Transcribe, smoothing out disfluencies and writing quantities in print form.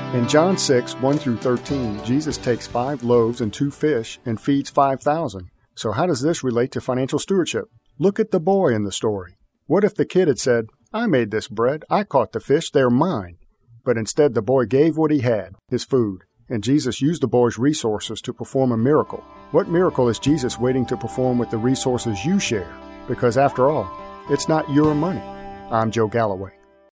In John 6, 1 through 13, Jesus takes 5 loaves and 2 fish and feeds 5,000. So how does this relate to financial stewardship? Look at the boy in the story. What if the kid had said, "I made this bread, I caught the fish, they're mine." But instead the boy gave what he had, his food, and Jesus used the boy's resources to perform a miracle. What miracle is Jesus waiting to perform with the resources you share? Because after all, it's not your money. I'm Joe Galloway.